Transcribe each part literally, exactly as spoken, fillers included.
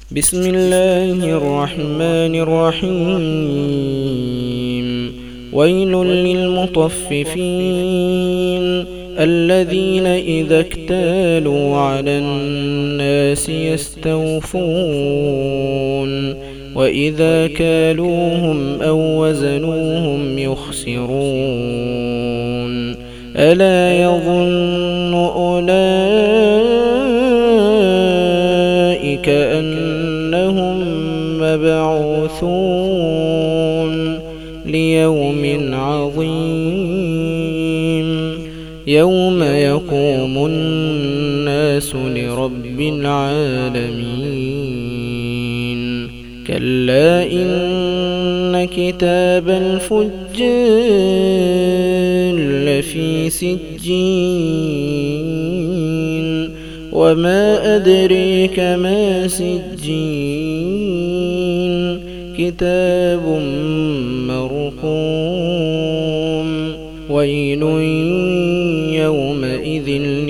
بسم الله الرحمن الرحيم. ويل للمطففين الذين إذا اكتالوا على الناس يستوفون وإذا كالوهم أو وزنوهم يخسرون. ألا يظن أولئك أنهم مبعوثون ليوم عظيم يوم يقوم الناس لرب العالمين. كلا إن كتاب الفجار لفي سجين وما أدريك ما سجين كتاب مرقوم. ويل يومئذ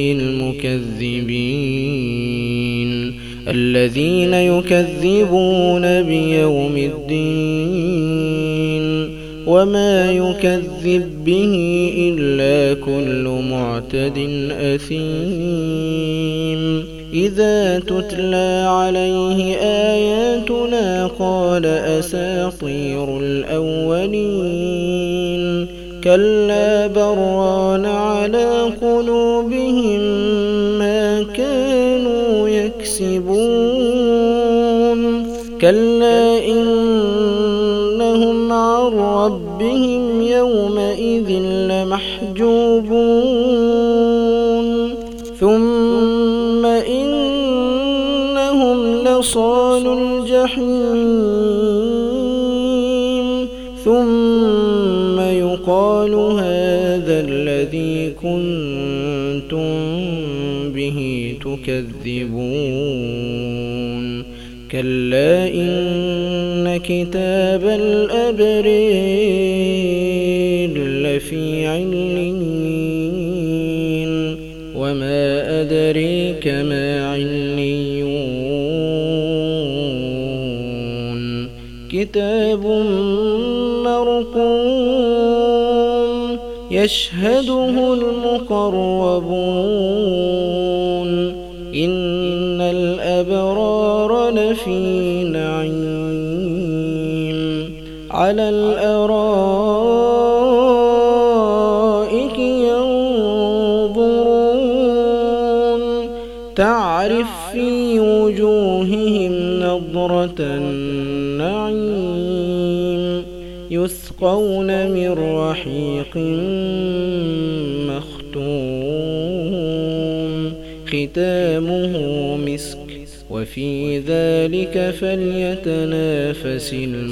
للمكذبين الذين يكذبون بيوم الدين وما يكذب به إلا كل معتد أثيم. إذا تتلى عليه آياتنا قال أساطير الأولين. كلا بران على قلوبهم ما كانوا يكسبون. كلا إنهم عن ربهم يومئذ لمحجوبون. ثم إنهم لصالوا الجحيم. ثم يقال هذا الذي كنتم به تكذبون. كلا إن كتاب الأبرار لفي عليين وما أدريك ما عليون كتاب مرقوم يشهده المقربون. إن الأبرار لفي نعيم على الأرائك ينظرون تعرف في وجوههم نضرة النعيم. يسقون من رحيق مختوم ختامه مسك وفي ذلك فليتنافس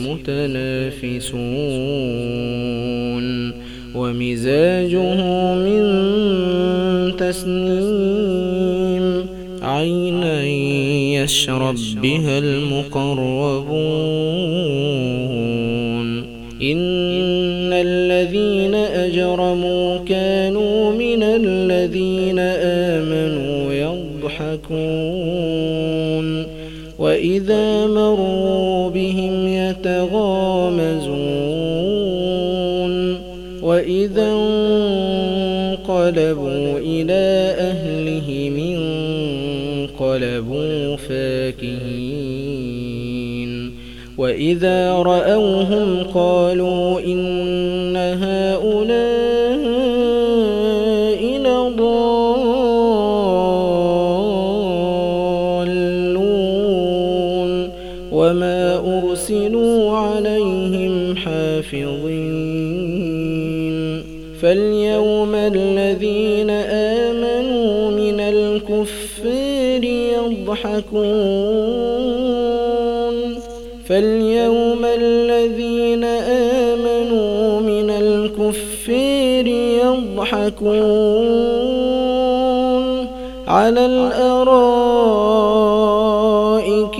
المتنافسون. ومزاجه من تسنيم عينا يشرب بها المقربون. إن الذين أجرموا كانوا من الذين آمنوا يضحكون وإذا مروا بهم يتغامزون وإذا انقلبوا إلى أهلهم انقلبوا فاكهين. وإذا رأوهم قالوا إن هؤلاء لضالون وما أرسلوا عليهم حافظين. فاليوم الذين آمنوا من الكفار يضحكون. فاليوم الذين آمنوا من الكفار يضحكون على الأرائك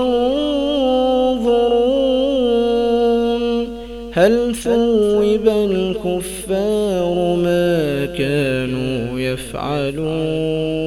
ينظرون هل ثوب الكفار ما كانوا يفعلون.